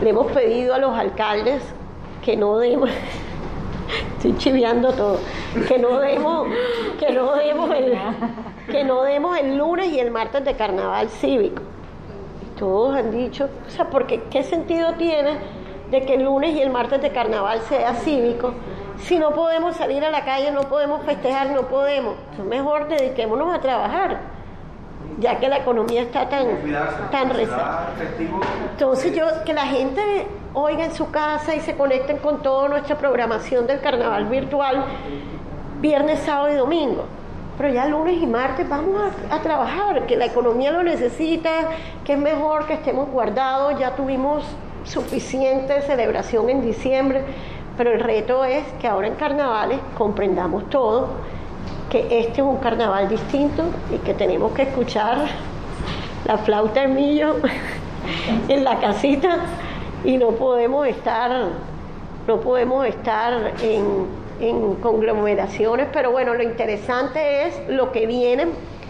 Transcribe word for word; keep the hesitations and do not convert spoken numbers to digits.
Le hemos pedido a los alcaldes que no demos, estoy chiviando todo, que no demos, que no demos el, que no demos el lunes y el martes de carnaval cívico. Y todos han dicho, o sea, porque ¿qué sentido tiene de que el lunes y el martes de carnaval sea cívico? Si no podemos salir a la calle, no podemos festejar, no podemos. Entonces mejor dediquémonos a trabajar, ya que la economía está tan, tan rezada. Entonces yo, que la gente oiga en su casa y se conecten con toda nuestra programación del carnaval virtual, viernes, sábado y domingo. Pero ya lunes y martes vamos a, a trabajar, que la economía lo necesita, que es mejor que estemos guardados, ya tuvimos suficiente celebración en diciembre, pero el reto es que ahora en carnavales comprendamos todo, que este es un carnaval distinto y que tenemos que escuchar la flauta del millo en la casita y no podemos estar no podemos estar en, en conglomeraciones. Pero bueno, lo interesante es lo que viene